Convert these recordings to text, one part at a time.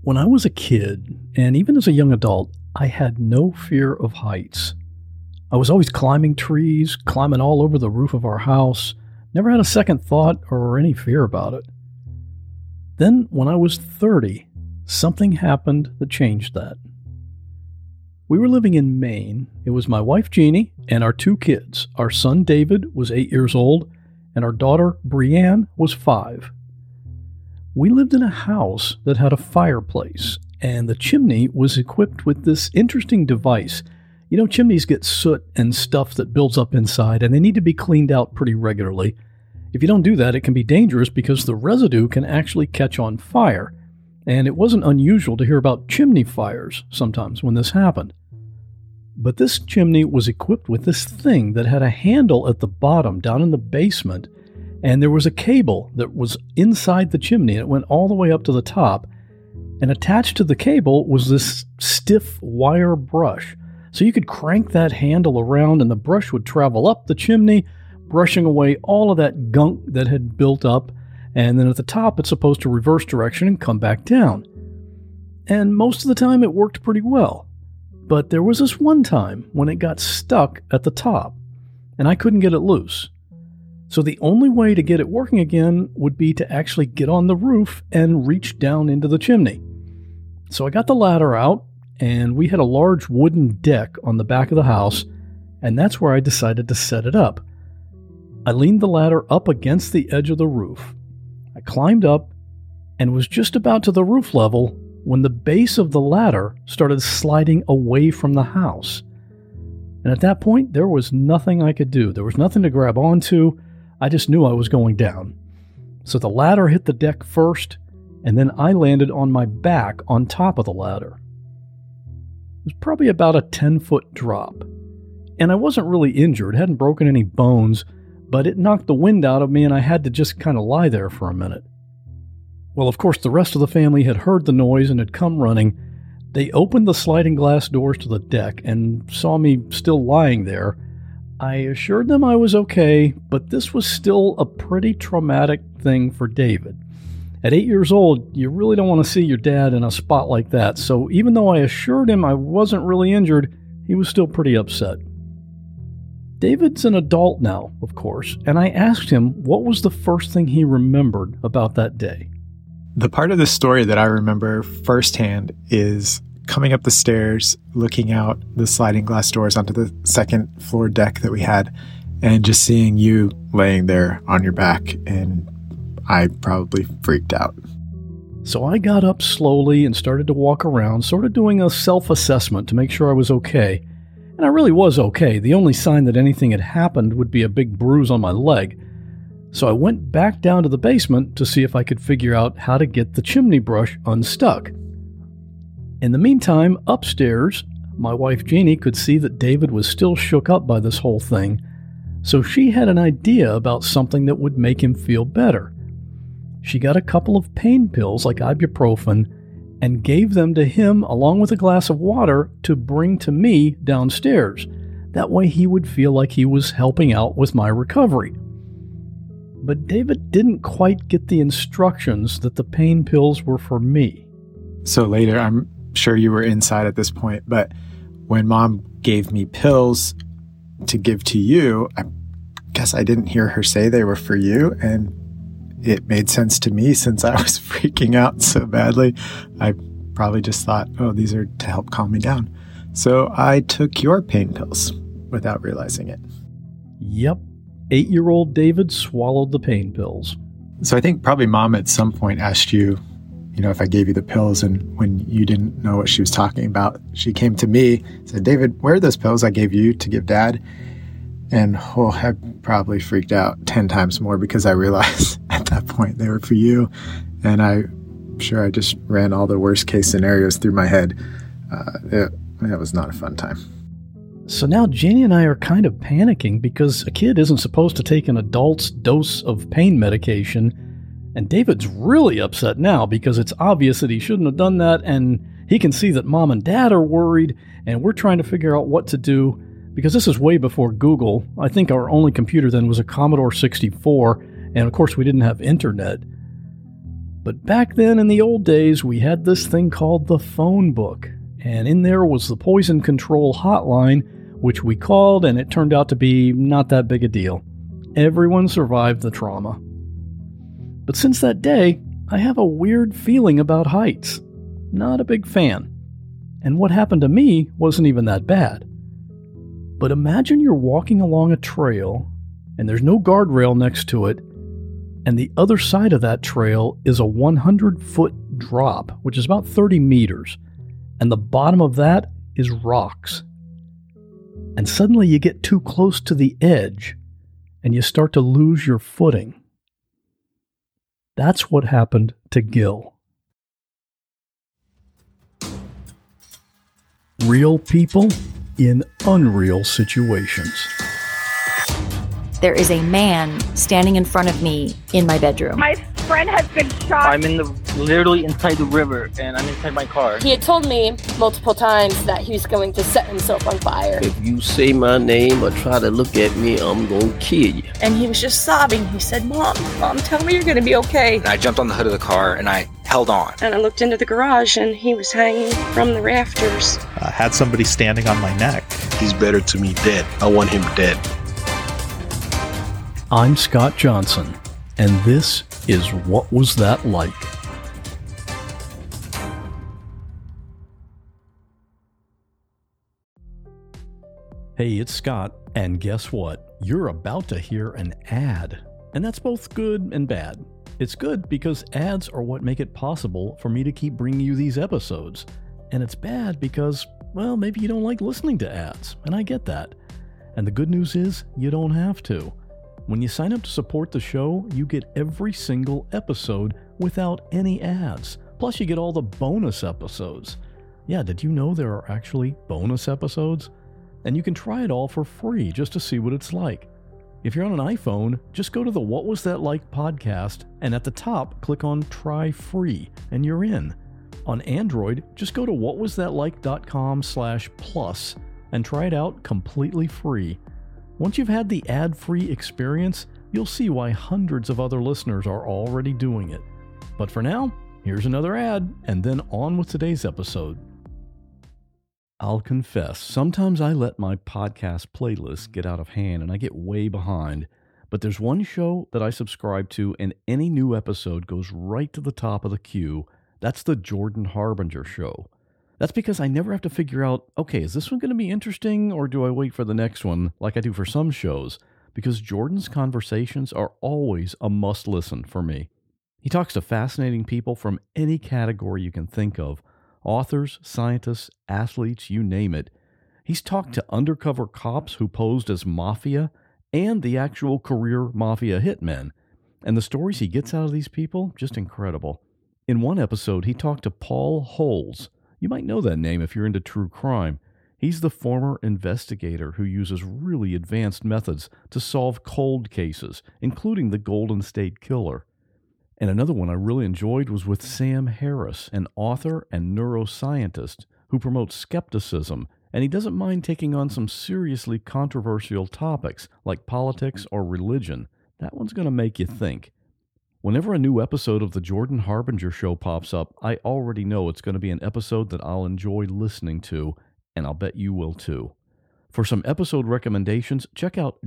When I was a kid, and even as a young adult, I had no fear of heights. I was always climbing trees, climbing all over the roof of our house, never had a second thought or any fear about it. Then, when I was 30, something happened that changed that. We were living in Maine. It was my wife Jeannie and our two kids. Our son David was 8 years old, and our daughter Brianne was 5. We lived in a house that had a fireplace, and the chimney was equipped with this interesting device. You know, chimneys get soot and stuff that builds up inside, and they need to be cleaned out pretty regularly. If you don't do that, it can be dangerous because the residue can actually catch on fire. And it wasn't unusual to hear about chimney fires sometimes when this happened. But this chimney was equipped with this thing that had a handle at the bottom down in the basement, and there was a cable that was inside the chimney, and it went all the way up to the top. And attached to the cable was this stiff wire brush. So you could crank that handle around and the brush would travel up the chimney, brushing away all of that gunk that had built up. And then at the top, it's supposed to reverse direction and come back down. And most of the time, it worked pretty well. But there was this one time when it got stuck at the top, and I couldn't get it loose. So the only way to get it working again would be to actually get on the roof and reach down into the chimney. So I got the ladder out, and we had a large wooden deck on the back of the house, and that's where I decided to set it up. I leaned the ladder up against the edge of the roof. I climbed up and was just about to the roof level when the base of the ladder started sliding away from the house. And at that point, there was nothing I could do. There was nothing to grab onto. I just knew I was going down. So the ladder hit the deck first, and then I landed on my back on top of the ladder. It was probably about a 10-foot drop. And I wasn't really injured, hadn't broken any bones, but it knocked the wind out of me and I had to just kind of lie there for a minute. Well, of course, the rest of the family had heard the noise and had come running. They opened the sliding glass doors to the deck and saw me still lying there. I assured them I was okay, but this was still a pretty traumatic thing for David. At 8 years old, you really don't want to see your dad in a spot like that, so even though I assured him I wasn't really injured, he was still pretty upset. David's an adult now, of course, and I asked him what was the first thing he remembered about that day. The part of the story that I remember firsthand is coming up the stairs, looking out the sliding glass doors onto the second floor deck that we had, and just seeing you laying there on your back, and I probably freaked out. So I got up slowly and started to walk around, sort of doing a self-assessment to make sure I was okay. And I really was okay. The only sign that anything had happened would be a big bruise on my leg. So I went back down to the basement to see if I could figure out how to get the chimney brush unstuck. In the meantime, upstairs, my wife Jeannie could see that David was still shook up by this whole thing, so she had an idea about something that would make him feel better. She got a couple of pain pills like ibuprofen and gave them to him along with a glass of water to bring to me downstairs. That way he would feel like he was helping out with my recovery. But David didn't quite get the instructions that the pain pills were for me. So later, I'm sure you were inside at this point, but when Mom gave me pills to give to you, I guess I didn't hear her say they were for you, and it made sense to me since I was freaking out so badly. I probably just thought, oh, these are to help calm me down. So I took your pain pills without realizing it. Yep. 8-year-old David swallowed the pain pills. So I think probably Mom at some point asked you, if I gave you the pills, and when you didn't know what she was talking about, she came to me, said, David, where are those pills I gave you to give Dad? And I probably freaked out 10 times more because I realized at that point they were for you. And I'm sure I just ran all the worst case scenarios through my head. It was not a fun time. So now Jeannie and I are kind of panicking because a kid isn't supposed to take an adult's dose of pain medication. And David's really upset now because it's obvious that he shouldn't have done that. And he can see that Mom and Dad are worried. And we're trying to figure out what to do. Because this is way before Google. I think our only computer then was a Commodore 64, and of course we didn't have internet. But back then in the old days, we had this thing called the phone book. And in there was the poison control hotline, which we called, and it turned out to be not that big a deal. Everyone survived the trauma. But since that day, I have a weird feeling about heights. Not a big fan. And what happened to me wasn't even that bad. But imagine you're walking along a trail, and there's no guardrail next to it, and the other side of that trail is a 100-foot drop, which is about 30 meters, and the bottom of that is rocks. And suddenly you get too close to the edge, and you start to lose your footing. That's what happened to Gil. Real people in unreal situations. There is a man standing in front of me in my bedroom. My friend has been shot. I'm literally inside the river, and I'm inside my car. He had told me multiple times that he was going to set himself on fire. If you say my name or try to look at me, I'm going to kill you. And he was just sobbing. He said, Mom, tell me you're going to be okay. And I jumped on the hood of the car, and I held on. And I looked into the garage, and he was hanging from the rafters. I had somebody standing on my neck. He's better to me dead. I want him dead. I'm Scott Johnson, and this is What Was That Like? Hey, it's Scott, and guess what? You're about to hear an ad. And that's both good and bad. It's good because ads are what make it possible for me to keep bringing you these episodes. And it's bad because, well, maybe you don't like listening to ads, and I get that. And the good news is, you don't have to. When you sign up to support the show, you get every single episode without any ads. Plus, you get all the bonus episodes. Yeah, did you know there are actually bonus episodes? And you can try it all for free just to see what it's like. If you're on an iPhone, just go to the What Was That Like podcast, and at the top, click on Try Free, and you're in. On Android, just go to whatwasthatlike.com/plus and try it out completely free. Once you've had the ad-free experience, you'll see why hundreds of other listeners are already doing it. But for now, here's another ad, and then on with today's episode. I'll confess, sometimes I let my podcast playlist get out of hand and I get way behind. But there's one show that I subscribe to, and any new episode goes right to the top of the queue. That's the Jordan Harbinger Show. That's because I never have to figure out, okay, is this one going to be interesting, or do I wait for the next one like I do for some shows? Because Jordan's conversations are always a must-listen for me. He talks to fascinating people from any category you can think of. Authors, scientists, athletes, you name it. He's talked to undercover cops who posed as mafia and the actual career mafia hitmen. And the stories he gets out of these people, just incredible. In one episode, he talked to Paul Holes. You might know that name if you're into true crime. He's the former investigator who uses really advanced methods to solve cold cases, including the Golden State Killer. And another one I really enjoyed was with Sam Harris, an author and neuroscientist who promotes skepticism, and he doesn't mind taking on some seriously controversial topics like politics or religion. That one's going to make you think. Whenever a new episode of the Jordan Harbinger Show pops up, I already know it's going to be an episode that I'll enjoy listening to, and I'll bet you will too. For some episode recommendations, check out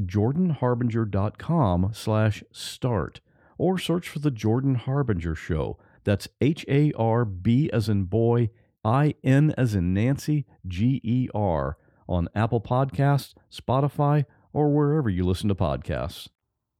jordanharbinger.com/start. Or search for The Jordan Harbinger Show. That's HARB as in boy, IN as in Nancy, GER on Apple Podcasts, Spotify, or wherever you listen to podcasts.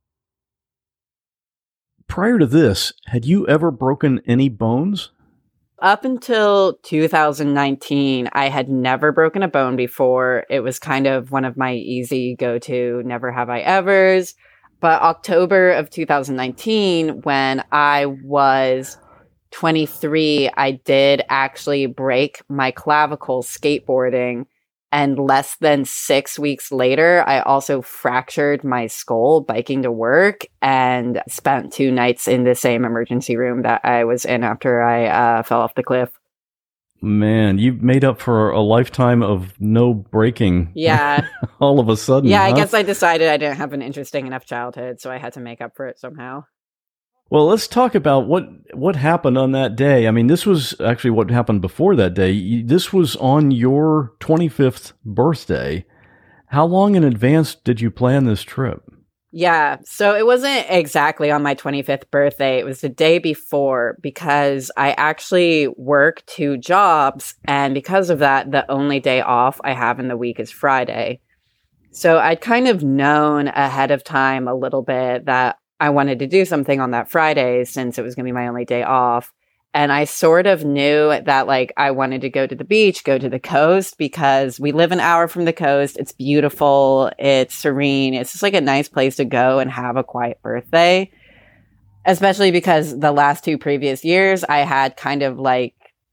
Prior to this, had you ever broken any bones? Up until 2019, I had never broken a bone before. It was kind of one of my easy go-to, never have I evers. But October of 2019, when I was 23, I did actually break my clavicle skateboarding. And less than 6 weeks later, I also fractured my skull biking to work and spent 2 nights in the same emergency room that I was in after I fell off the cliff. Man, you've made up for a lifetime of no breaking. Yeah. All of a sudden. Yeah, huh? I guess I decided I didn't have an interesting enough childhood, so I had to make up for it somehow. Well, let's talk about what happened on that day. I mean, this was actually what happened before that day. This was on your 25th birthday. How long in advance did you plan this trip? Yeah, so it wasn't exactly on my 25th birthday. It was the day before because I actually work 2 jobs. And because of that, the only day off I have in the week is Friday. So I'd kind of known ahead of time a little bit that I wanted to do something on that Friday since it was going to be my only day off. And I sort of knew that like I wanted to go to the beach, go to the coast because we live an hour from the coast. It's beautiful. It's serene. It's just like a nice place to go and have a quiet birthday. Especially because the last 2 previous years I had kind of like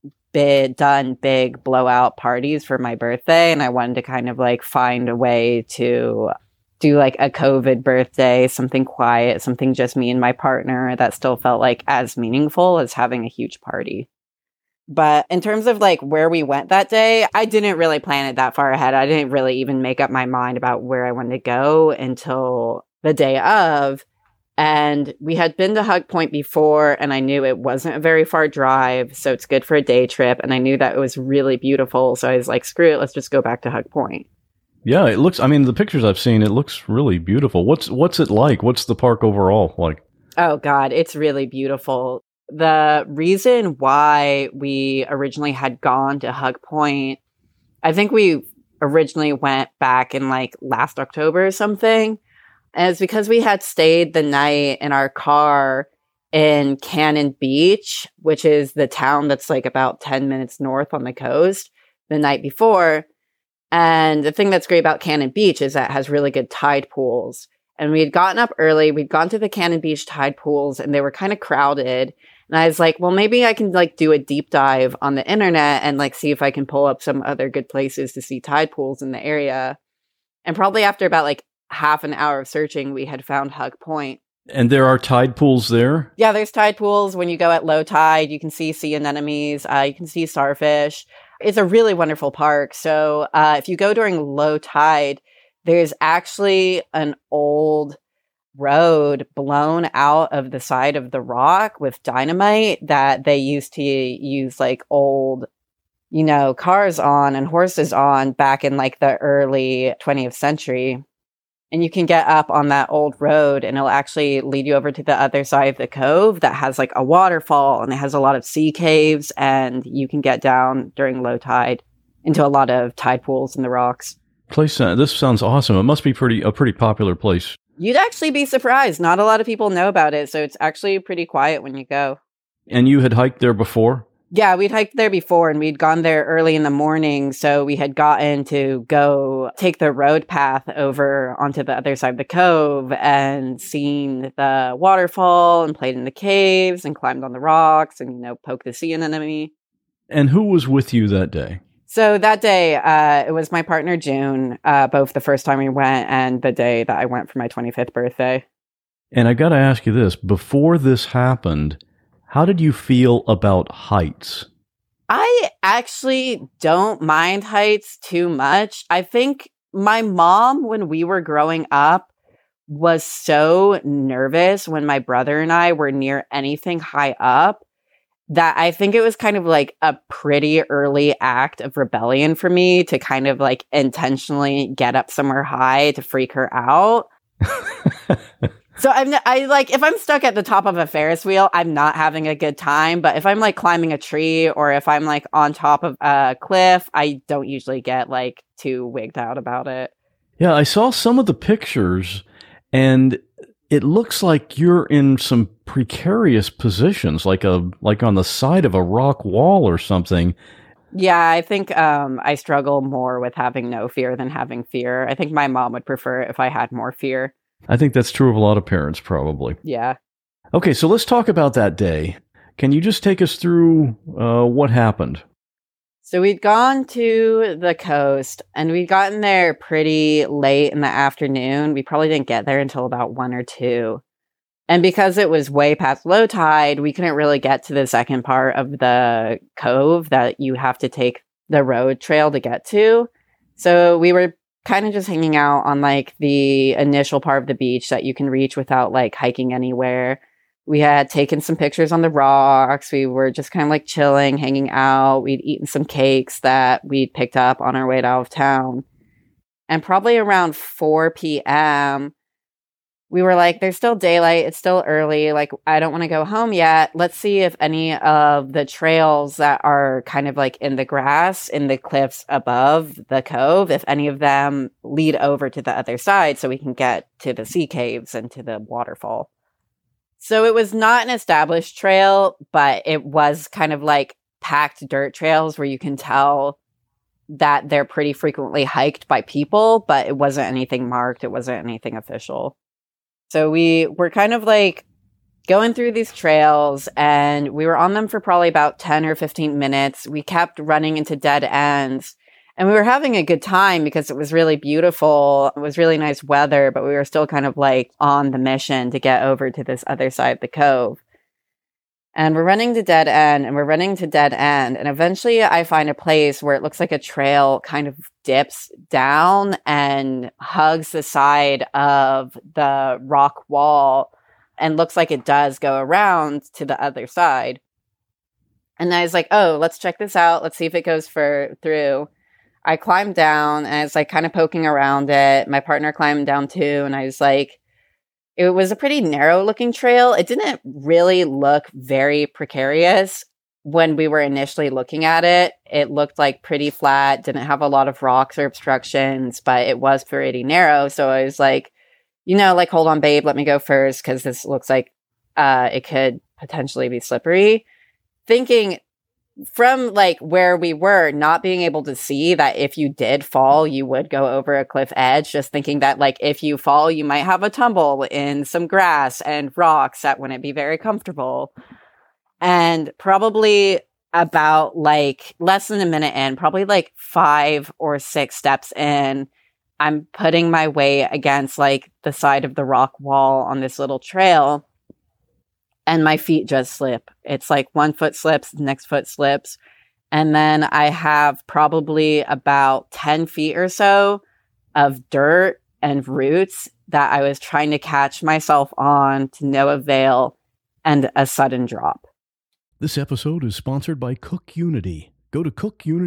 done big blowout parties for my birthday. And I wanted to kind of like find a way to do like a COVID birthday, something quiet, something just me and my partner that still felt like as meaningful as having a huge party. But in terms of like where we went that day, I didn't really plan it that far ahead. I didn't really even make up my mind about where I wanted to go until the day of. And we had been to Hug Point before, and I knew it wasn't a very far drive, so it's good for a day trip. And I knew that it was really beautiful. So I was like, screw it, let's just go back to Hug Point. Yeah, it looks, I mean, the pictures I've seen, it looks really beautiful. What's it like? What's the park overall like? Oh, God, it's really beautiful. The reason why we originally had gone to Hug Point, I think we originally went back in like last October or something. And it's because we had stayed the night in our car in Cannon Beach, which is the town that's like about 10 minutes north on the coast, the night before. And the thing that's great about Cannon Beach is that it has really good tide pools. And we had gotten up early. We'd gone to the Cannon Beach tide pools and they were kind of crowded. And I was like, well, maybe I can like do a deep dive on the internet and like see if I can pull up some other good places to see tide pools in the area. And probably after about like half an hour of searching, we had found Hug Point. And there are tide pools there? Yeah, there's tide pools. When you go at low tide, you can see sea anemones. You can see starfish. It's a really wonderful park. So if you go during low tide, there's actually an old road blown out of the side of the rock with dynamite that they used to use like old, you know, cars on and horses on back in like the early 20th century. And you can get up on that old road and it'll actually lead you over to the other side of the cove that has like a waterfall and it has a lot of sea caves and you can get down during low tide into a lot of tide pools in the rocks. This sounds awesome. It must be a pretty popular place. You'd actually be surprised. Not a lot of people know about it, so it's actually pretty quiet when you go. And you had hiked there before? Yeah, we'd hiked there before and we'd gone there early in the morning. So we had gotten to go take the road path over onto the other side of the cove and seen the waterfall and played in the caves and climbed on the rocks and, you know, poked the sea anemone. And who was with you that day? So that day, it was my partner, June, both the first time we went and the day that I went for my 25th birthday. And I got to ask you this, before this happened, how did you feel about heights? I actually don't mind heights too much. I think my mom, when we were growing up, was so nervous when my brother and I were near anything high up that I think it was kind of like a pretty early act of rebellion for me to kind of like intentionally get up somewhere high to freak her out. So I like, if I'm stuck at the top of a Ferris wheel, I'm not having a good time. But if I'm like climbing a tree or if I'm like on top of a cliff, I don't usually get like too wigged out about it. Yeah, I saw some of the pictures and it looks like you're in some precarious positions, like on the side of a rock wall or something. Yeah, I think I struggle more with having no fear than having fear. I think my mom would prefer it if I had more fear. I think that's true of a lot of parents, probably. Yeah. Okay, so let's talk about that day. Can you just take us through what happened? So we'd gone to the coast, and we'd gotten there pretty late in the afternoon. We probably didn't get there until about 1 or 2. And because it was way past low tide, we couldn't really get to the second part of the cove that you have to take the road trail to get to. So we were kind of just hanging out on like the initial part of the beach that you can reach without like hiking anywhere. We had taken some pictures on the rocks. We were just kind of like chilling, hanging out. We'd eaten some cakes that we'd picked up on our way out of town. And probably around 4 p.m., we were like, there's still daylight. It's still early. Like, I don't want to go home yet. Let's see if any of the trails that are kind of like in the grass, in the cliffs above the cove, if any of them lead over to the other side so we can get to the sea caves and to the waterfall. So it was not an established trail, but it was kind of like packed dirt trails where you can tell that they're pretty frequently hiked by people, but it wasn't anything marked. It wasn't anything official. So we were kind of like going through these trails, and we were on them for probably about 10 or 15 minutes. We kept running into dead ends, and we were having a good time because it was really beautiful. It was really nice weather, but we were still kind of like on the mission to get over to this other side of the cove. And we're running to dead end, and we're running to dead end. And eventually I find a place where it looks like a trail kind of dips down and hugs the side of the rock wall and looks like it does go around to the other side. And I was like, oh, let's check this out. Let's see if it goes through. I climbed down, and I was like kind of poking around it. My partner climbed down too. And I was like, it was a pretty narrow looking trail. It didn't really look very precarious when we were initially looking at it. It looked like pretty flat, didn't have a lot of rocks or obstructions, but it was pretty narrow. So I was like, like, hold on, babe, let me go first, because this looks like it could potentially be slippery. Thinking from like where we were, not being able to see that if you did fall, you would go over a cliff edge, just thinking that like if you fall, you might have a tumble in some grass and rocks that wouldn't be very comfortable. And probably about like less than a minute in, probably like 5 or 6 steps in, I'm putting my weight against like the side of the rock wall on this little trail. And my feet just slip. It's like one foot slips, the next foot slips. And then I have probably about 10 feet or so of dirt and roots that I was trying to catch myself on to no avail, and a sudden drop. This episode is sponsored by CookUnity. Go to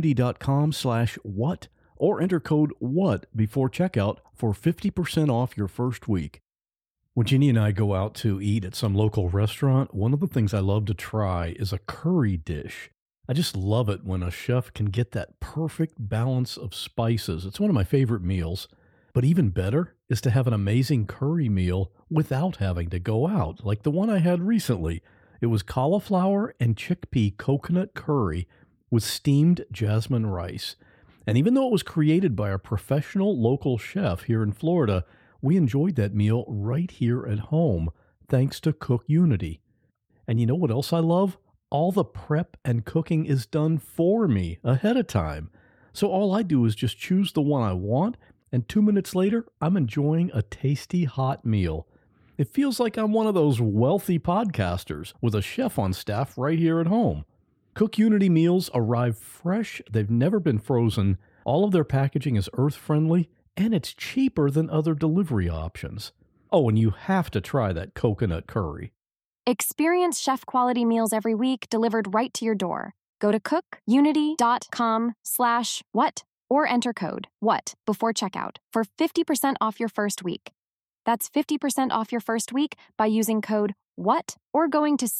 cookunity.com/what or enter code WHAT before checkout for 50% off your first week. When Jeannie and I go out to eat at some local restaurant, one of the things I love to try is a curry dish. I just love it when a chef can get that perfect balance of spices. It's one of my favorite meals. But even better is to have an amazing curry meal without having to go out, like the one I had recently. It was cauliflower and chickpea coconut curry with steamed jasmine rice. And even though it was created by a professional local chef here in Florida, we enjoyed that meal right here at home, thanks to CookUnity. And you know what else I love? All the prep and cooking is done for me ahead of time. So all I do is just choose the one I want, and 2 minutes later, I'm enjoying a tasty hot meal. It feels like I'm one of those wealthy podcasters with a chef on staff right here at home. CookUnity meals arrive fresh. They've never been frozen. All of their packaging is earth-friendly, and it's cheaper than other delivery options. Oh, and you have to try that coconut curry. Experience chef-quality meals every week delivered right to your door. Go to cookunity.com/what or enter code WHAT before checkout for 50% off your first week. That's 50% off your first week by using code WHAT or going to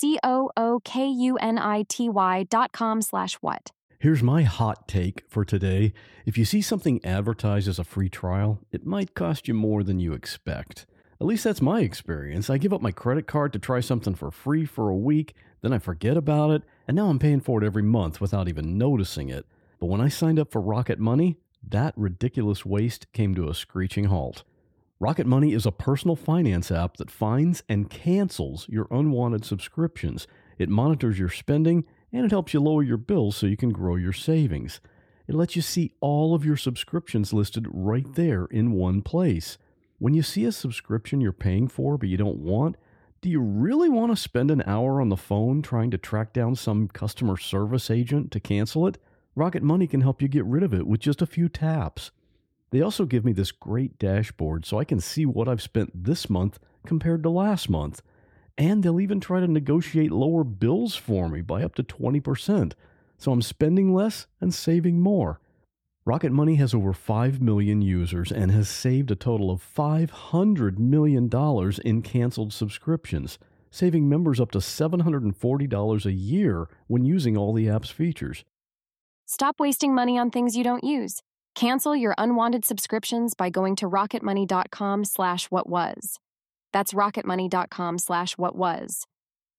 cookunity.com/what. Here's my hot take for today. If you see something advertised as a free trial, it might cost you more than you expect. At least that's my experience. I give up my credit card to try something for free for a week, then I forget about it, and now I'm paying for it every month without even noticing it. But when I signed up for Rocket Money, that ridiculous waste came to a screeching halt. Rocket Money is a personal finance app that finds and cancels your unwanted subscriptions. It monitors your spending, and it helps you lower your bills so you can grow your savings. It lets you see all of your subscriptions listed right there in one place. When you see a subscription you're paying for but you don't want, do you really want to spend an hour on the phone trying to track down some customer service agent to cancel it? Rocket Money can help you get rid of it with just a few taps. They also give me this great dashboard so I can see what I've spent this month compared to last month. And they'll even try to negotiate lower bills for me by up to 20%. So I'm spending less and saving more. Rocket Money has over 5 million users and has saved a total of $500 million in canceled subscriptions, saving members up to $740 a year when using all the app's features. Stop wasting money on things you don't use. Cancel your unwanted subscriptions by going to rocketmoney.com/whatwas. That's rocketmoney.com/whatwas.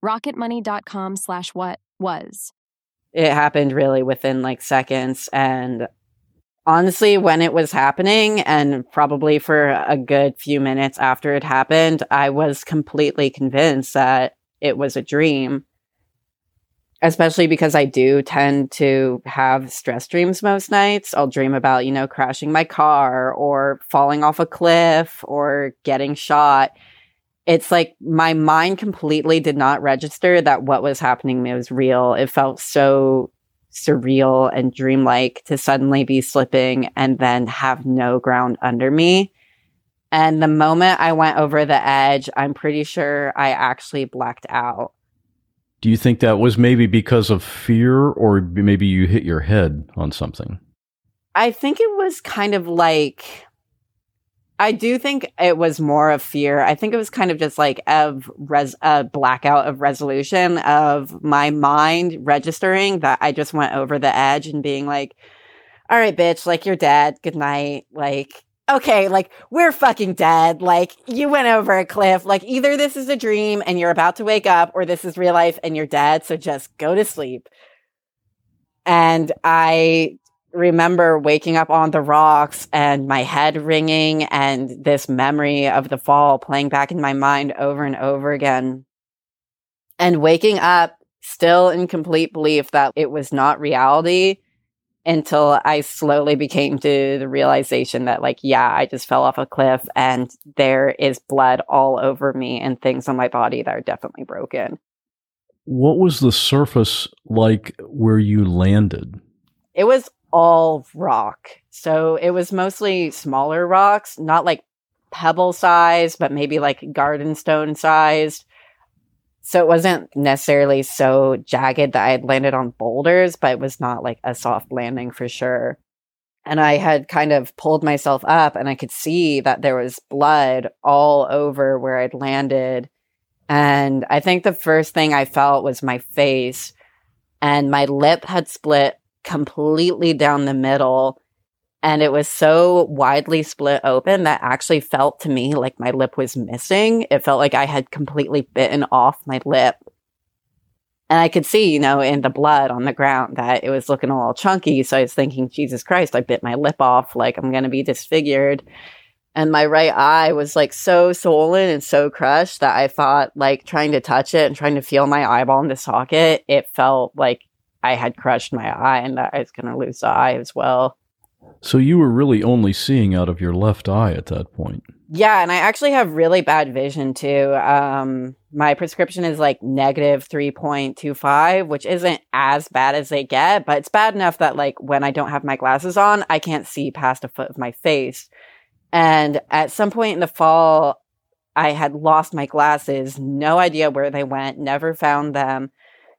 rocketmoney.com/whatwas. It happened really within like seconds. And honestly, when it was happening, and probably for a good few minutes after it happened, I was completely convinced that it was a dream. Especially because I do tend to have stress dreams most nights. I'll dream about, crashing my car or falling off a cliff or getting shot. It's like my mind completely did not register that what was happening was real. It felt so surreal and dreamlike to suddenly be slipping and then have no ground under me. And the moment I went over the edge, I'm pretty sure I actually blacked out. Do you think that was maybe because of fear, or maybe you hit your head on something? I think it was kind of like, I do think it was more of fear. I think it was kind of just like a blackout of resolution of my mind registering that I just went over the edge and being like, all right, bitch, like, you're dead. Good night. Like, okay, like, we're fucking dead. Like, you went over a cliff. Like, either this is a dream and you're about to wake up, or this is real life and you're dead. So just go to sleep. And I remember waking up on the rocks and my head ringing and this memory of the fall playing back in my mind over and over again. And waking up still in complete belief that it was not reality, until I slowly became to the realization that, like, yeah, I just fell off a cliff and there is blood all over me and things on my body that are definitely broken. What was the surface like where you landed? It was all rock. So it was mostly smaller rocks, not like pebble size, but maybe like garden stone sized. So it wasn't necessarily so jagged that I had landed on boulders, but it was not like a soft landing for sure. And I had kind of pulled myself up and I could see that there was blood all over where I'd landed. And I think the first thing I felt was my face, and my lip had split completely down the middle. And it was so widely split open that actually felt to me like my lip was missing. It felt like I had completely bitten off my lip. And I could see, in the blood on the ground that it was looking a little chunky. So I was thinking, Jesus Christ, I bit my lip off. Like, I'm going to be disfigured. And my right eye was like so swollen and so crushed that I thought, like, trying to touch it and trying to feel my eyeball in the socket, it felt like I had crushed my eye and that I was going to lose the eye as well. So you were really only seeing out of your left eye at that point. Yeah, and I actually have really bad vision too. My prescription is like negative 3.25, which isn't as bad as they get, but it's bad enough that, like, when I don't have my glasses on, I can't see past a foot of my face. And at some point in the fall, I had lost my glasses, no idea where they went, never found them.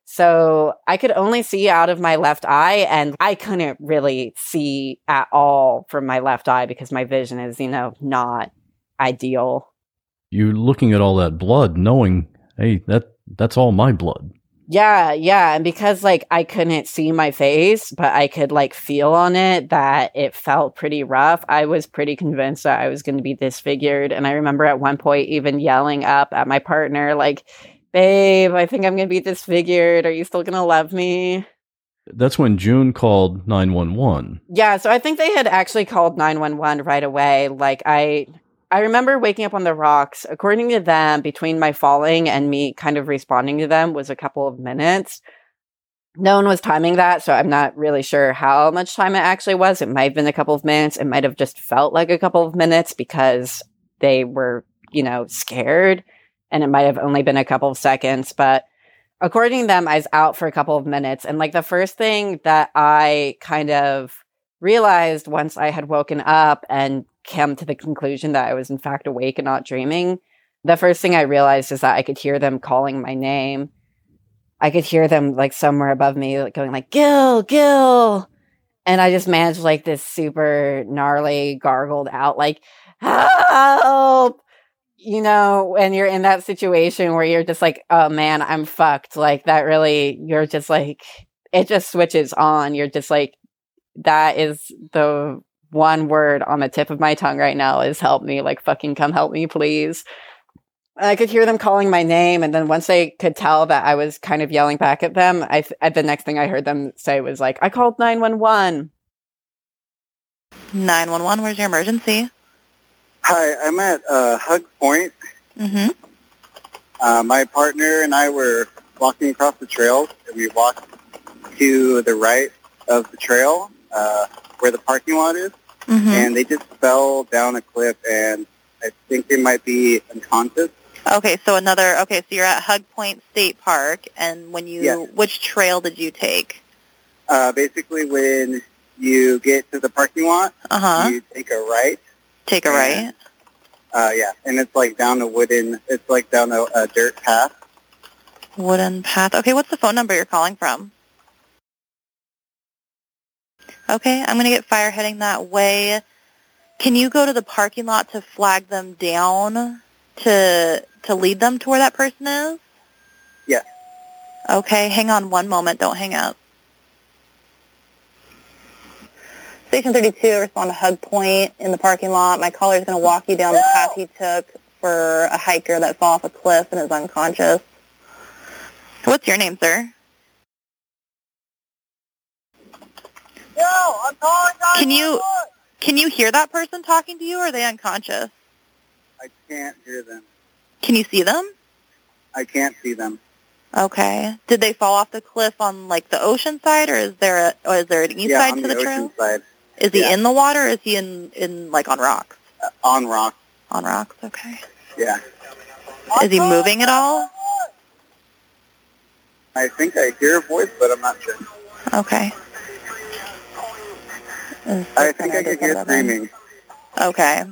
So I could only see out of my left eye, and I couldn't really see at all from my left eye because my vision is, not ideal. You're looking at all that blood knowing, hey, that's all my blood. Yeah. And because, like, I couldn't see my face, but I could, like, feel on it that it felt pretty rough, I was pretty convinced that I was going to be disfigured. And I remember at one point even yelling up at my partner, like, babe, I think I'm going to be disfigured. Are you still going to love me? That's when June called 911. Yeah, so I think they had actually called 911 right away. Like, I remember waking up on the rocks. According to them, between my falling and me kind of responding to them was a couple of minutes. No one was timing that, so I'm not really sure how much time it actually was. It might have been a couple of minutes. It might have just felt like a couple of minutes because they were, scared. And it might have only been a couple of seconds, but according to them, I was out for a couple of minutes. And, like, the first thing that I kind of realized once I had woken up and come to the conclusion that I was in fact awake and not dreaming The first thing I realized is that I could hear them calling my name. I could hear them like somewhere above me like, going like, Gil, Gil. And I just managed like this super gnarly gargled out like, help. You know, when you're in that situation where you're just like, oh man, I'm fucked. Like that really, you're just like, it just switches on. You're just like, that is the one word on the tip of my tongue right now is help me. Like fucking come help me, please. I could hear them calling my name, and then once they could tell that I was kind of yelling back at them, the next thing I heard them say was like, I called 911. 911, where's your emergency? Hi, I'm at Hug Point. Mm-hmm. My partner and I were walking across the trails, and we walked to the right of the trail where the parking lot is, and they just fell down a cliff, and I think they might be unconscious. Okay, so you're at Hug Point State Park, and which trail did you take? Basically, when you get to the parking lot, you take a right. Take a right? Yeah, and it's like down a dirt path. Wooden path. Okay, what's the phone number you're calling from? Okay, I'm going to get fire heading that way. Can you go to the parking lot to flag them down to lead them to where that person is? Yes. Okay, hang on one moment. Don't hang up. Station 32, respond to Hug Point in the parking lot. My caller is going to walk you down the path he took for a hiker that fell off a cliff and is unconscious. What's your name, sir? No, I'm calling 911. Can you hear that person talking to you, or are they unconscious? I can't hear them. Can you see them? I can't see them. Okay. Did they fall off the cliff on like the ocean side, or is there an east side to the trail? Ocean side. Is he in the water, or is he in like on rocks? On rocks. On rocks. Okay. Yeah. Is he moving at all? I think I hear a voice, but I'm not sure. Okay. I think I could hear screaming. Okay.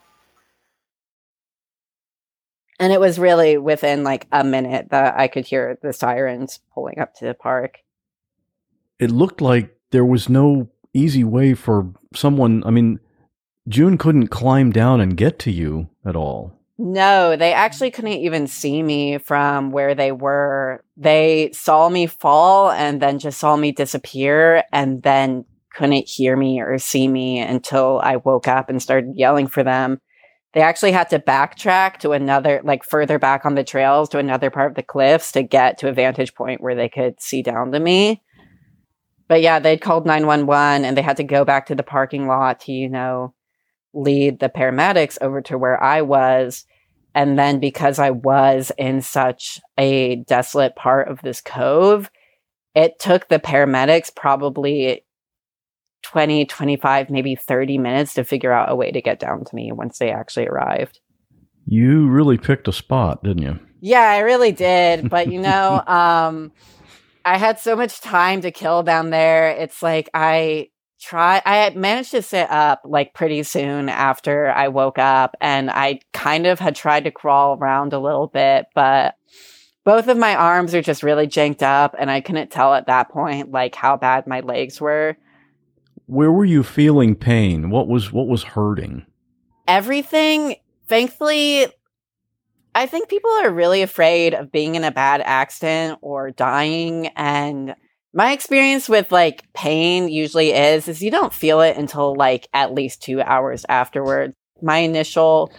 And it was really within like a minute that I could hear the sirens pulling up to the park. It looked like there was no easy way for someone. I mean, June couldn't climb down and get to you at all. No, they actually couldn't even see me from where they were. They saw me fall and then just saw me disappear and then couldn't hear me or see me until I woke up and started yelling for them. They actually had to backtrack to another, like further back on the trails to another part of the cliffs to get to a vantage point where they could see down to me. But yeah, they'd called 911 and they had to go back to the parking lot to, lead the paramedics over to where I was. And then because I was in such a desolate part of this cove, it took the paramedics probably 20, 25, maybe 30 minutes to figure out a way to get down to me once they actually arrived. You really picked a spot, didn't you? Yeah, I really did. But, I had so much time to kill down there. It's like I had managed to sit up like pretty soon after I woke up, and I kind of had tried to crawl around a little bit, but both of my arms are just really janked up, and I couldn't tell at that point like how bad my legs were. Where were you feeling pain? What was hurting? Everything. Thankfully, I think people are really afraid of being in a bad accident or dying, and my experience with like pain usually is you don't feel it until like at least 2 hours afterwards. My initial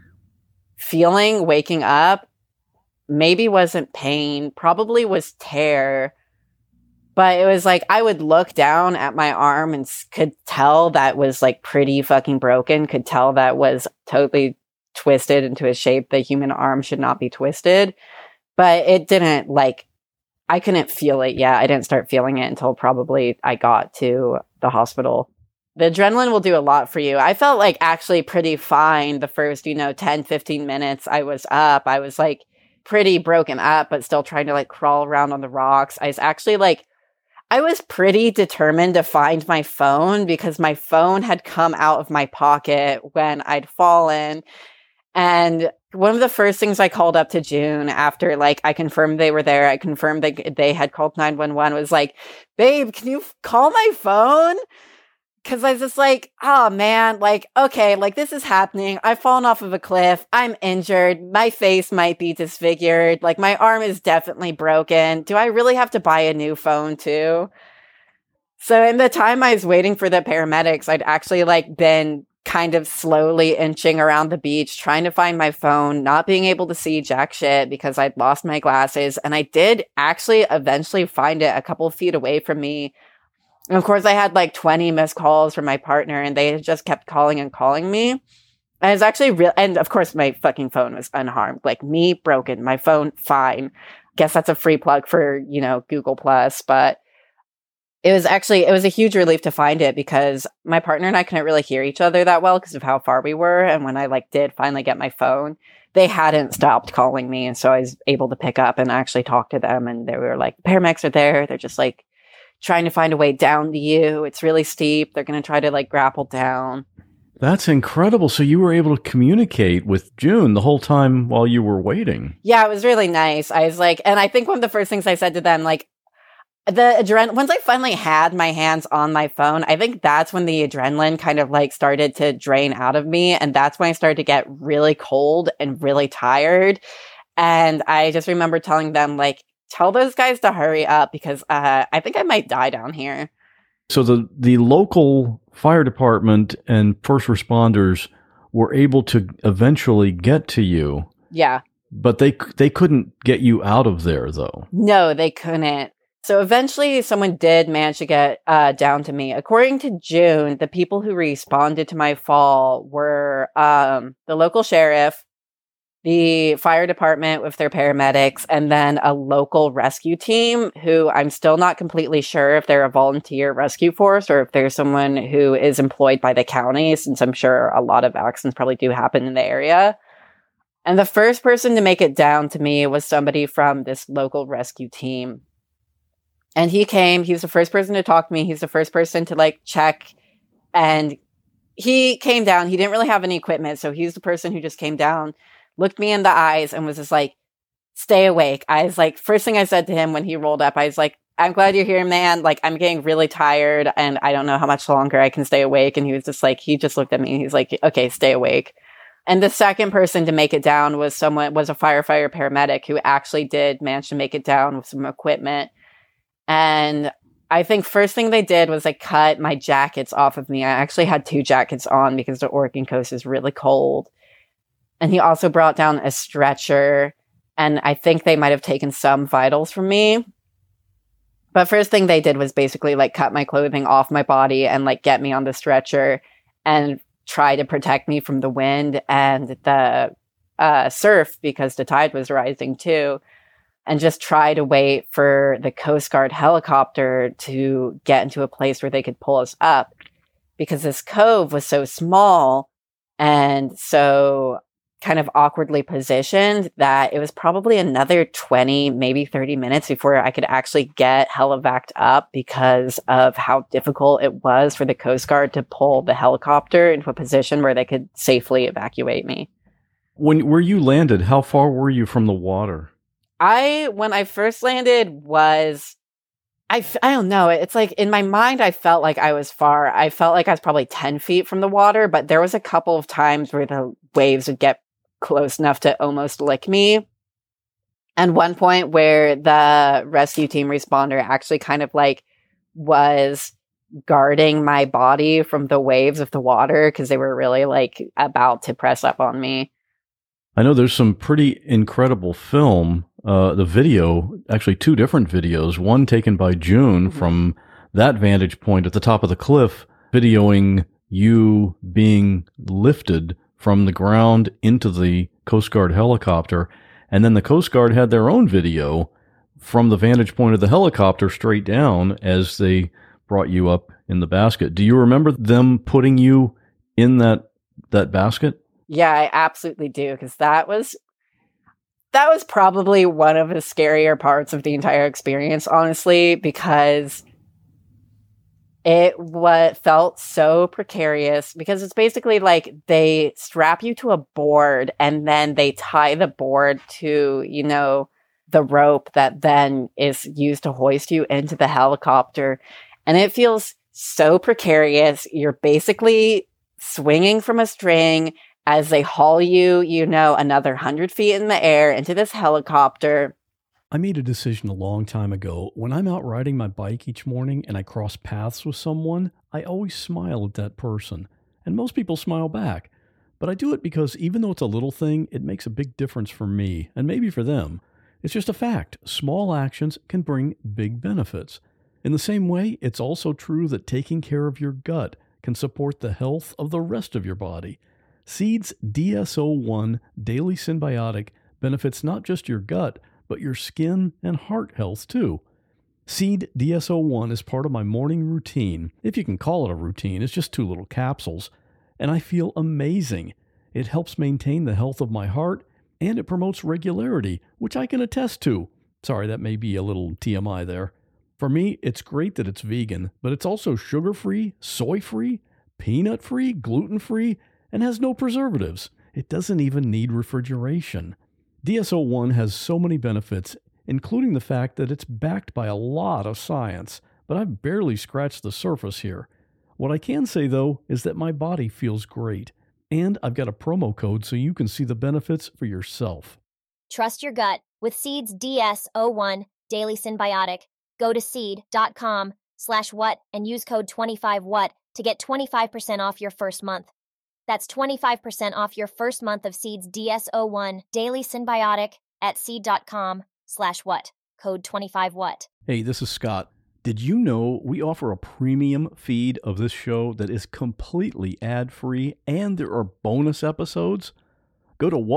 feeling waking up maybe wasn't pain, probably was tear, but it was like I would look down at my arm and could tell that was like pretty fucking broken, could tell that was totally twisted into a shape the human arm should not be twisted, but it didn't like I couldn't feel it yet. I didn't start feeling it until probably I got to the hospital. The adrenaline will do a lot for you. I felt like actually pretty fine the first, 10, 15 minutes I was up. I was like pretty broken up, but still trying to like crawl around on the rocks. I was actually like, I was pretty determined to find my phone because my phone had come out of my pocket when I'd fallen. And one of the first things I called up to June after, like, I confirmed they were there, I confirmed they had called 911, was like, babe, can you call my phone? Because I was just like, oh man, like, okay, like this is happening. I've fallen off of a cliff. I'm injured. My face might be disfigured. Like my arm is definitely broken. Do I really have to buy a new phone too? So in the time I was waiting for the paramedics, I'd actually like been kind of slowly inching around the beach, trying to find my phone, not being able to see jack shit because I'd lost my glasses. And I did actually eventually find it a couple feet away from me. And of course, I had like 20 missed calls from my partner, and they just kept calling and calling me. And it's actually real. And of course, my fucking phone was unharmed. Like me broken, my phone fine. Guess that's a free plug for, you know, Google Plus. But it was a huge relief to find it because my partner and I couldn't really hear each other that well because of how far we were. And when I like did finally get my phone, they hadn't stopped calling me. And so I was able to pick up and actually talk to them. And they were like, paramedics are there. They're just like, trying to find a way down to you. It's really steep. They're going to try to like grapple down. That's incredible. So you were able to communicate with June the whole time while you were waiting. Yeah, it was really nice. I was like, and I think one of the first things I said to them, like the adrenaline, once I finally had my hands on my phone, I think that's when the adrenaline kind of like started to drain out of me. And that's when I started to get really cold and really tired. And I just remember telling them like, tell those guys to hurry up because I think I might die down here. So the local fire department and first responders were able to eventually get to you. Yeah. But they couldn't get you out of there, though. No, they couldn't. So eventually someone did manage to get down to me. According to June, the people who responded to my fall were the local sheriff, the fire department with their paramedics, and then a local rescue team who I'm still not completely sure if they're a volunteer rescue force or if they're someone who is employed by the county, since I'm sure a lot of accidents probably do happen in the area. And the first person to make it down to me was somebody from this local rescue team. And he came, he was the first person to talk to me. He's the first person to like check. And he came down. He didn't really have any equipment. So he's the person who just came down, looked me in the eyes and was just like, stay awake. I was like, first thing I said to him when he rolled up, I was like, I'm glad you're here, man. Like, I'm getting really tired and I don't know how much longer I can stay awake. And he was just like, he just looked at me and he's like, okay, stay awake. And the second person to make it down was a firefighter paramedic who actually did manage to make it down with some equipment. And I think first thing they did was like cut my jackets off of me. I actually had 2 jackets on because the Oregon coast is really cold. And he also brought down a stretcher, and I think they might have taken some vitals from me. But first thing they did was basically like cut my clothing off my body and like get me on the stretcher and try to protect me from the wind and the surf because the tide was rising too. And just try to wait for the Coast Guard helicopter to get into a place where they could pull us up because this cove was so small and so kind of awkwardly positioned that it was probably another 20, maybe 30 minutes before I could actually get helivac'd up because of how difficult it was for the Coast Guard to pull the helicopter into a position where they could safely evacuate me. Where you landed, how far were you from the water? When I first landed was, I don't know. It's like in my mind, I felt like I was far. I felt like I was probably 10 feet from the water, but there was a couple of times where the waves would get close enough to almost lick me. And one point where the rescue team responder actually kind of like was guarding my body from the waves of the water because they were really like about to press up on me. I know there's some pretty incredible film, the video, actually 2 different videos, one taken by June from that vantage point at the top of the cliff, videoing you being lifted from the ground into the Coast Guard helicopter. And then the Coast Guard had their own video from the vantage point of the helicopter straight down as they brought you up in the basket. Do you remember them putting you in that basket? Yeah, I absolutely do, because that was probably one of the scarier parts of the entire experience, honestly, because It felt so precarious because it's basically like they strap you to a board and then they tie the board to, the rope that then is used to hoist you into the helicopter. And it feels so precarious. You're basically swinging from a string as they haul you, another 100 feet in the air into this helicopter. I made a decision a long time ago. When I'm out riding my bike each morning and I cross paths with someone, I always smile at that person. And most people smile back. But I do it because even though it's a little thing, it makes a big difference for me, and maybe for them. It's just a fact. Small actions can bring big benefits. In the same way, it's also true that taking care of your gut can support the health of the rest of your body. Seed's DS-01 Daily Synbiotic benefits not just your gut, but your skin and heart health too. Seed DS-01 is part of my morning routine. If you can call it a routine, it's just 2 little capsules. And I feel amazing. It helps maintain the health of my heart, and it promotes regularity, which I can attest to. Sorry, that may be a little TMI there. For me, it's great that it's vegan, but it's also sugar-free, soy-free, peanut-free, gluten-free, and has no preservatives. It doesn't even need refrigeration. DS-01 has so many benefits, including the fact that it's backed by a lot of science, but I've barely scratched the surface here. What I can say, though, is that my body feels great, and I've got a promo code so you can see the benefits for yourself. Trust your gut with Seed's DS-01 Daily Synbiotic. Go to seed.com/what and use code 25what to get 25% off your first month. That's 25% off your first month of Seed's DS-01 Daily Synbiotic at seed.com/what. Code 25what. Hey, this is Scott. Did you know we offer a premium feed of this show that is completely ad-free and there are bonus episodes? Go to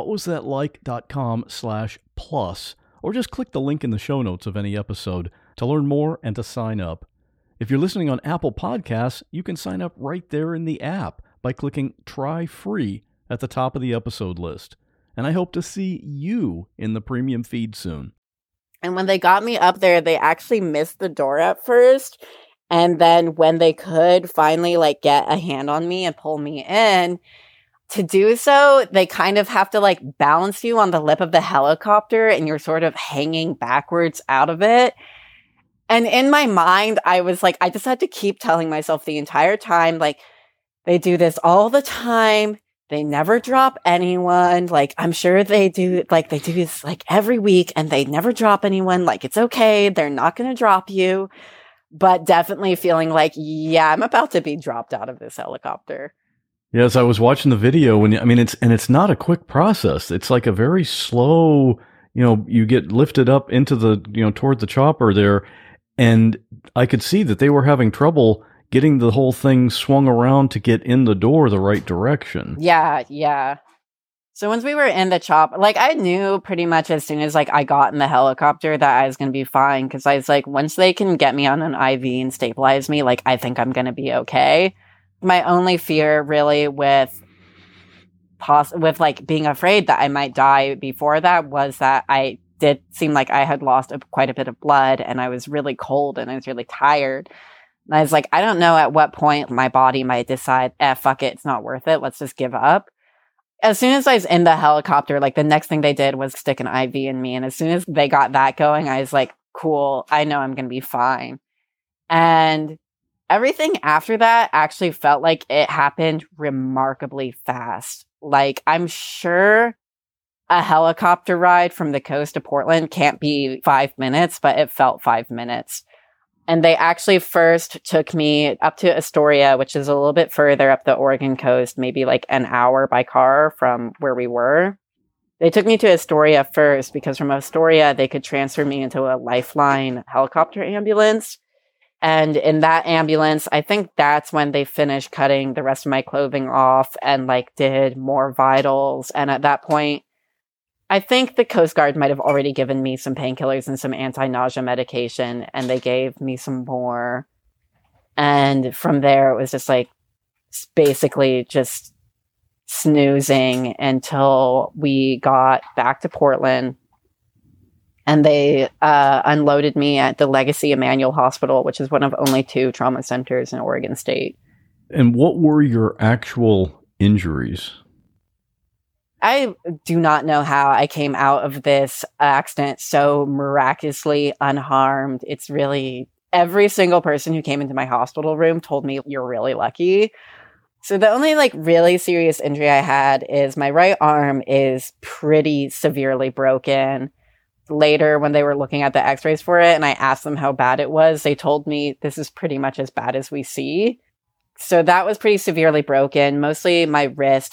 whatwasthatlike.com/plus or just click the link in the show notes of any episode to learn more and to sign up. If you're listening on Apple Podcasts, you can sign up right there in the app by clicking Try Free at the top of the episode list. And I hope to see you in the premium feed soon. And when they got me up there, they actually missed the door at first. And then when they could finally get a hand on me and pull me in, to do so, they kind of have to balance you on the lip of the helicopter and you're sort of hanging backwards out of it. And in my mind, I was I just had to keep telling myself the entire time, they do this all the time. They never drop anyone. I'm sure they do, they do this every week and they never drop anyone. It's okay. They're not going to drop you. But definitely feeling yeah, I'm about to be dropped out of this helicopter. Yes, I was watching the video it's not a quick process. It's a very slow, you get lifted up into the, toward the chopper there. And I could see that they were having trouble getting the whole thing swung around to get in the door the right direction. Yeah. So once we were in the chopper, I knew pretty much as soon as I got in the helicopter that I was going to be fine. Because I was once they can get me on an IV and stabilize me, I think I'm going to be okay. My only fear really with being afraid that I might die before that was that I did seem like I had lost quite a bit of blood and I was really cold and I was really tired. And I was I don't know at what point my body might decide, fuck it, it's not worth it. Let's just give up. As soon as I was in the helicopter, the next thing they did was stick an IV in me. And as soon as they got that going, I was cool, I know I'm going to be fine. And everything after that actually felt like it happened remarkably fast. I'm sure a helicopter ride from the coast to Portland can't be 5 minutes, but it felt 5 minutes. And they actually first took me up to Astoria, which is a little bit further up the Oregon coast, maybe an hour by car from where we were. They took me to Astoria first because from Astoria, they could transfer me into a Lifeline helicopter ambulance. And in that ambulance, I think that's when they finished cutting the rest of my clothing off and did more vitals. And at that point, I think the Coast Guard might have already given me some painkillers and some anti-nausea medication, and they gave me some more. And from there, it was just basically just snoozing until we got back to Portland. And they unloaded me at the Legacy Emanuel Hospital, which is one of only 2 trauma centers in Oregon State. And what were your actual injuries? I do not know how I came out of this accident so miraculously unharmed. It's really, every single person who came into my hospital room told me you're really lucky. So the only really serious injury I had is my right arm is pretty severely broken. Later, when they were looking at the x-rays for it and I asked them how bad it was, they told me this is pretty much as bad as we see. So that was pretty severely broken, mostly my wrist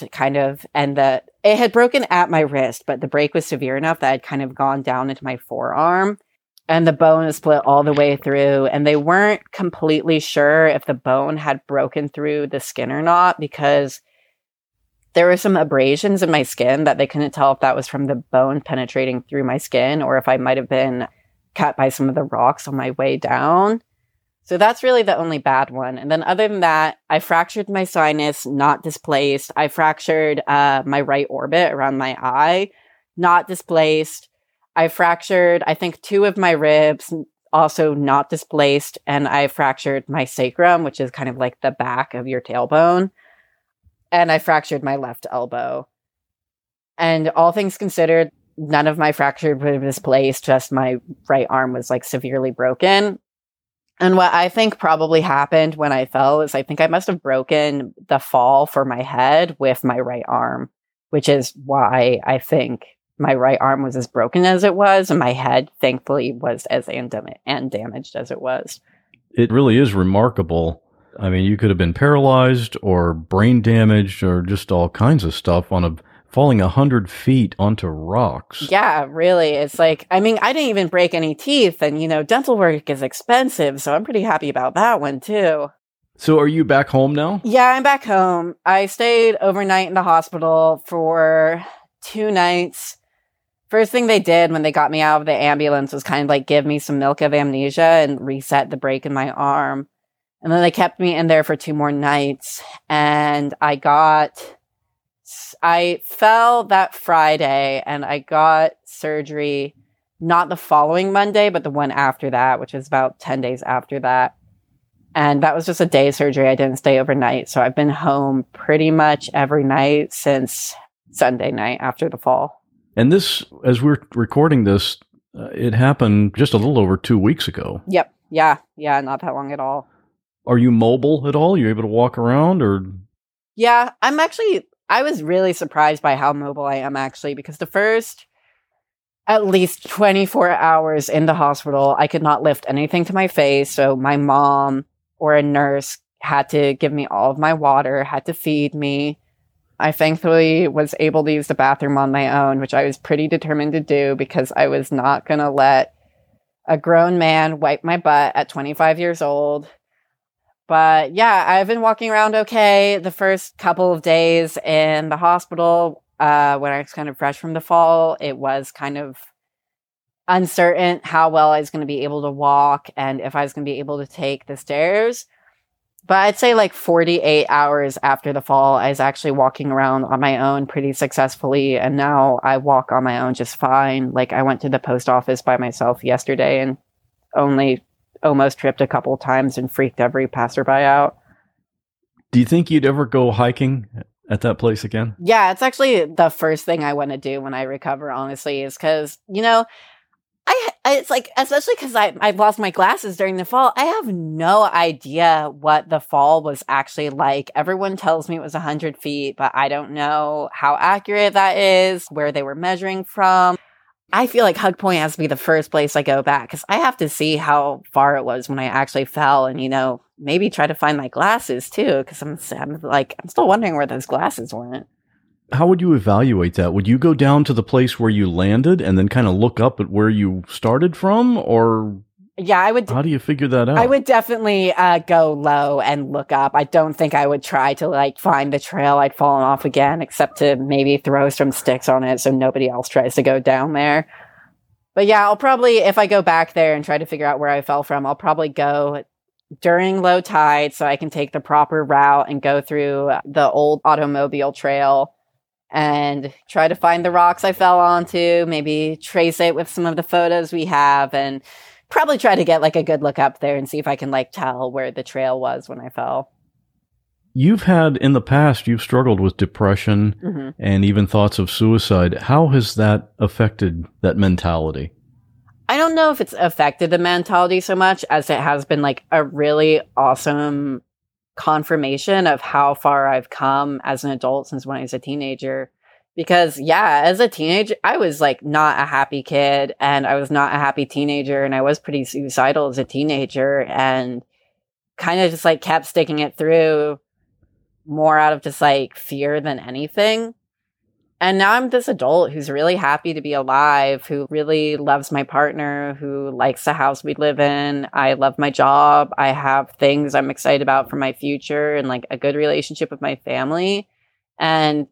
it had broken at my wrist, but the break was severe enough that it kind of gone down into my forearm and the bone is split all the way through. And they weren't completely sure if the bone had broken through the skin or not because there were some abrasions in my skin that they couldn't tell if that was from the bone penetrating through my skin or if I might have been cut by some of the rocks on my way down. So that's really the only bad one. And then other than that, I fractured my sinus, not displaced. I fractured my right orbit around my eye, not displaced. I fractured, I think, 2 of my ribs, also not displaced. And I fractured my sacrum, which is kind of like the back of your tailbone. And I fractured my left elbow. And all things considered, none of my fractures were displaced, just my right arm was severely broken. And what I think probably happened when I fell is I think I must have broken the fall for my head with my right arm, which is why I think my right arm was as broken as it was, and my head, thankfully, was as damaged as it was. It really is remarkable. I mean, you could have been paralyzed or brain damaged or just all kinds of stuff falling 100 feet onto rocks. Yeah, really. It's I didn't even break any teeth, and, dental work is expensive, so I'm pretty happy about that one, too. So are you back home now? Yeah, I'm back home. I stayed overnight in the hospital for 2 nights. First thing they did when they got me out of the ambulance was kind of give me some milk of amnesia and reset the break in my arm. And then they kept me in there for 2 more nights, and I fell that Friday and I got surgery not the following Monday, but the one after that, which is about 10 days after that. And that was just a day surgery. I didn't stay overnight. So I've been home pretty much every night since Sunday night after the fall. And this, as we're recording this, it happened just a little over 2 weeks ago. Yep. Yeah. Not that long at all. Are you mobile at all? Are you able to walk around or? Yeah, I was really surprised by how mobile I am actually, because the first at least 24 hours in the hospital, I could not lift anything to my face. So my mom or a nurse had to give me all of my water, had to feed me. I thankfully was able to use the bathroom on my own, which I was pretty determined to do because I was not going to let a grown man wipe my butt at 25 years old. But yeah, I've been walking around okay. The first couple of days in the hospital, when I was kind of fresh from the fall, it was kind of uncertain how well I was going to be able to walk and if I was going to be able to take the stairs. But I'd say 48 hours after the fall, I was actually walking around on my own pretty successfully. And now I walk on my own just fine. I went to the post office by myself yesterday and only almost tripped a couple times and freaked every passerby out. Do you think you'd ever go hiking at that place again? Yeah, it's actually the first thing I want to do when I recover, honestly, is because, it's especially because I've lost my glasses during the fall. I have no idea what the fall was actually like. Everyone tells me it was 100 feet, but I don't know how accurate that is, where they were measuring from. I feel like Hug Point has to be the first place I go back because I have to see how far it was when I actually fell and, maybe try to find my glasses too because I'm still wondering where those glasses went. How would you evaluate that? Would you go down to the place where you landed and then kind of look up at where you started from or? Yeah, I would. How do you figure that out? I would definitely go low and look up. I don't think I would try to find the trail I'd fallen off again, except to maybe throw some sticks on it so nobody else tries to go down there. But yeah, I'll probably, if I go back there and try to figure out where I fell from, I'll probably go during low tide so I can take the proper route and go through the old automobile trail and try to find the rocks I fell onto, maybe trace it with some of the photos we have, and probably try to get like a good look up there and see if I can like tell where the trail was when I fell. You've had, in the past, you've struggled with depression and even thoughts of suicide. How has that affected that mentality? I don't know if it's affected the mentality so much as it has been like a really awesome confirmation of how far I've come as an adult since when I was a teenager. Because yeah, as a teenager, I was like not a happy kid, and I was not a happy teenager, and I was pretty suicidal as a teenager, and kind of just like kept sticking it through more out of just like fear than anything. And now I'm this adult who's really happy to be alive, who really loves my partner, who likes the house we live in. I love my job. I have things I'm excited about for my future and like a good relationship with my family. And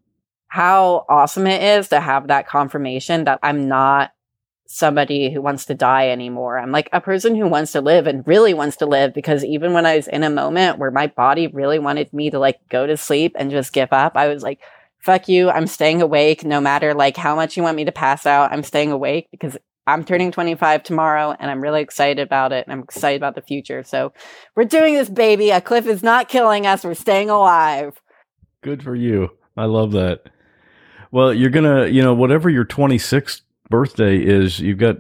how awesome it is to have that confirmation that I'm not somebody who wants to die anymore. I'm like a person who wants to live and really wants to live, because even when I was in a moment where my body really wanted me to like go to sleep and just give up, I was like, fuck you, I'm staying awake no matter like how much you want me to pass out. I'm staying awake because I'm turning 25 tomorrow and I'm really excited about it, and I'm excited about the future. So we're doing this, baby. A cliff is not killing us. We're staying alive. Good for you. I love that. Well, you're going to, whatever your 26th birthday is, you've got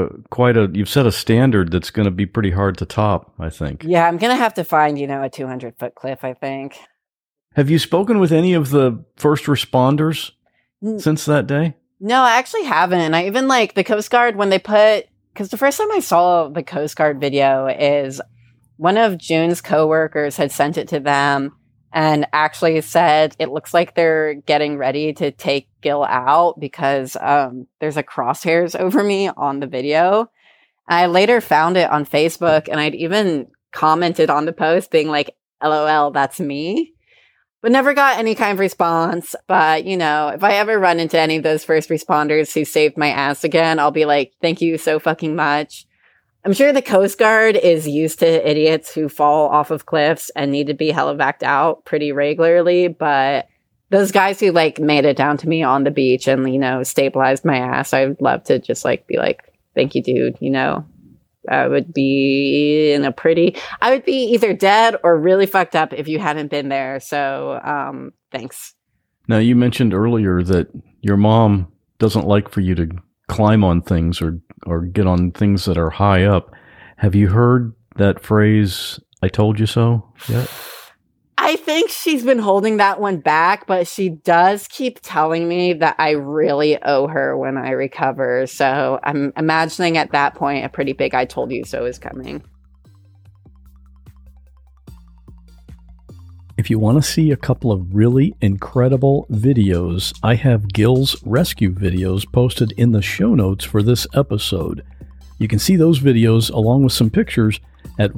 you've set a standard that's going to be pretty hard to top, I think. Yeah, I'm going to have to find, a 200-foot cliff, I think. Have you spoken with any of the first responders since that day? No, I actually haven't. I even like the Coast Guard when they because the first time I saw the Coast Guard video is one of June's coworkers had sent it to them and actually said it looks like they're getting ready to take Gil out because there's a crosshairs over me on the video. I later found it on Facebook, and I'd even commented on the post being like, LOL, that's me. But never got any kind of response. But, if I ever run into any of those first responders who saved my ass again, I'll be like, thank you so fucking much. I'm sure the Coast Guard is used to idiots who fall off of cliffs and need to be helevaced out pretty regularly. But those guys who made it down to me on the beach and, stabilized my ass, I would love to just be like, thank you, dude. I would be I would be either dead or really fucked up if you hadn't been there. So, thanks. Now, you mentioned earlier that your mom doesn't like for you to climb on things or get on things that are high up. Have you heard that phrase, I told you so, yet? I think she's been holding that one back, but she does keep telling me that I really owe her when I recover. So I'm imagining at that point a pretty big I told you so is coming. If you want to see a couple of really incredible videos, I have Gil's rescue videos posted in the show notes for this episode. You can see those videos along with some pictures at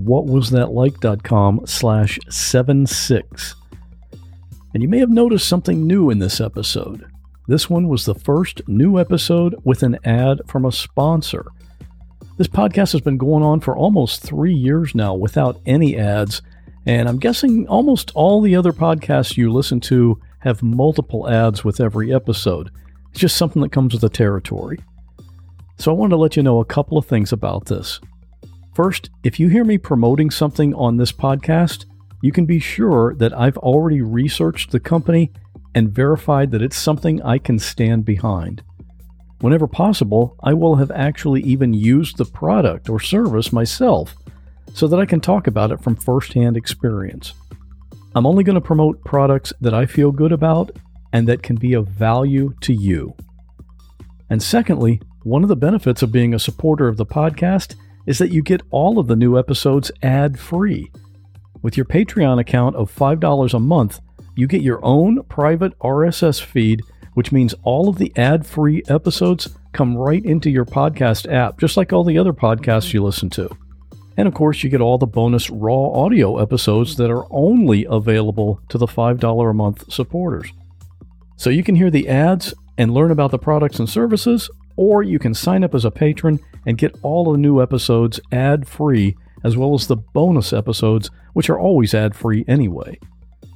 whatwasthatlike.com/76. And you may have noticed something new in this episode. This one was the first new episode with an ad from a sponsor. This podcast has been going on for almost 3 years now without any ads, and I'm guessing almost all the other podcasts you listen to have multiple ads with every episode. It's just something that comes with the territory. So I wanted to let you know a couple of things about this. First, if you hear me promoting something on this podcast, you can be sure that I've already researched the company and verified that it's something I can stand behind. Whenever possible, I will have actually even used the product or service myself so that I can talk about it from firsthand experience. I'm only going to promote products that I feel good about and that can be of value to you. And secondly, one of the benefits of being a supporter of the podcast is that you get all of the new episodes ad-free. With your Patreon account of $5 a month, you get your own private RSS feed, which means all of the ad-free episodes come right into your podcast app, just like all the other podcasts you listen to. And of course, you get all the bonus raw audio episodes that are only available to the $5 a month supporters. So you can hear the ads and learn about the products and services, or you can sign up as a patron and get all the new episodes ad-free, as well as the bonus episodes, which are always ad-free anyway.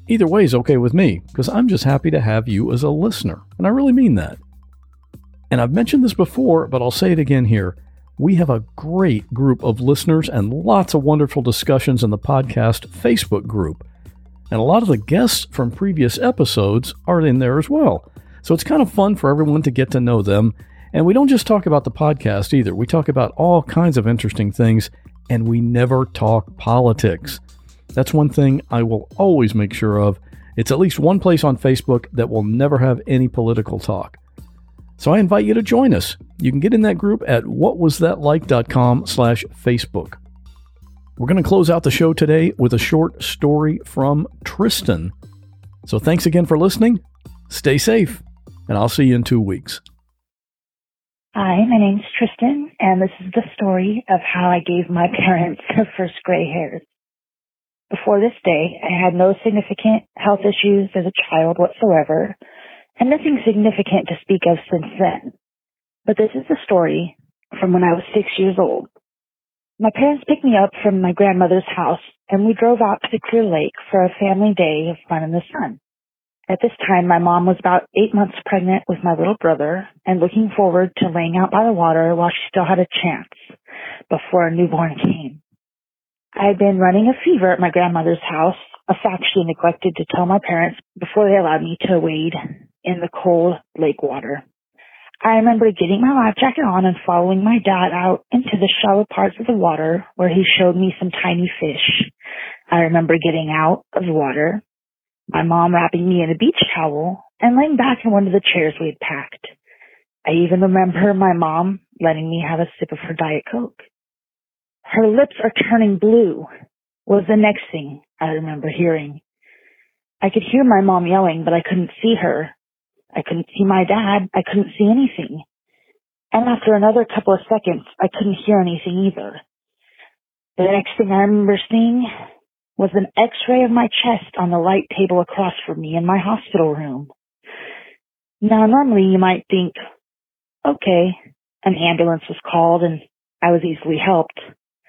Either way is okay with me, because I'm just happy to have you as a listener, and I really mean that. And I've mentioned this before, but I'll say it again here. We have a great group of listeners and lots of wonderful discussions in the podcast Facebook group. And a lot of the guests from previous episodes are in there as well. So it's kind of fun for everyone to get to know them. And we don't just talk about the podcast either. We talk about all kinds of interesting things, and we never talk politics. That's one thing I will always make sure of. It's at least one place on Facebook that will never have any political talk. So I invite you to join us. You can get in that group at whatwasthatlike.com/Facebook. We're going to close out the show today with a short story from Tristan. So thanks again for listening. Stay safe, and I'll see you in 2 weeks. Hi, my name's Tristan, and this is the story of how I gave my parents their first gray hairs. Before this day, I had no significant health issues as a child whatsoever, and nothing significant to speak of since then. But this is the story from when I was 6 years old. My parents picked me up from my grandmother's house, and we drove out to Clear Lake for a family day of fun in the sun. At this time, my mom was about 8 months pregnant with my little brother and looking forward to laying out by the water while she still had a chance before a newborn came. I had been running a fever at my grandmother's house, a fact she neglected to tell my parents before they allowed me to wade in the cold lake water. I remember getting my life jacket on and following my dad out into the shallow parts of the water where he showed me some tiny fish. I remember getting out of the water, my mom wrapping me in a beach towel and laying back in one of the chairs we had packed. I even remember my mom letting me have a sip of her Diet Coke. Her lips are turning blue was the next thing I remember hearing. I could hear my mom yelling, but I couldn't see her. I couldn't see my dad. I couldn't see anything. And after another couple of seconds, I couldn't hear anything either. The next thing I remember seeing was an x-ray of my chest on the light table across from me in my hospital room. Now, normally you might think, okay, an ambulance was called and I was easily helped.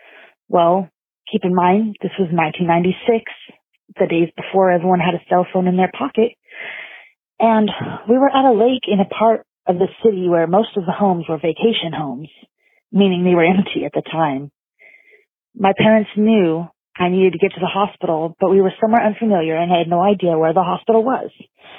Well, keep in mind, this was 1996, the days before everyone had a cell phone in their pocket. And we were at a lake in a part of the city where most of the homes were vacation homes, meaning they were empty at the time. My parents knew I needed to get to the hospital, but we were somewhere unfamiliar and I had no idea where the hospital was.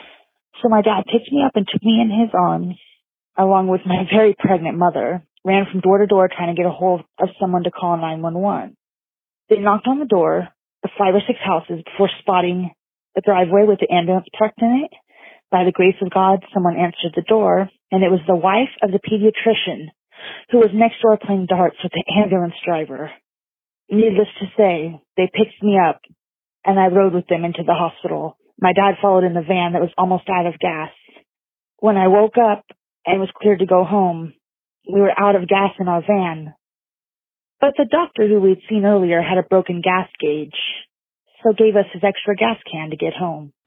So my dad picked me up and took me in his arms, along with my very pregnant mother, ran from door to door trying to get a hold of someone to call 911. They knocked on the door of 5 or 6 houses before spotting the driveway with the ambulance parked in it. By the grace of God, someone answered the door, and it was the wife of the pediatrician who was next door playing darts with the ambulance driver. Needless to say, they picked me up, and I rode with them into the hospital. My dad followed in the van that was almost out of gas. When I woke up and was cleared to go home, we were out of gas in our van. But the doctor who we'd seen earlier had a broken gas gauge, so gave us his extra gas can to get home.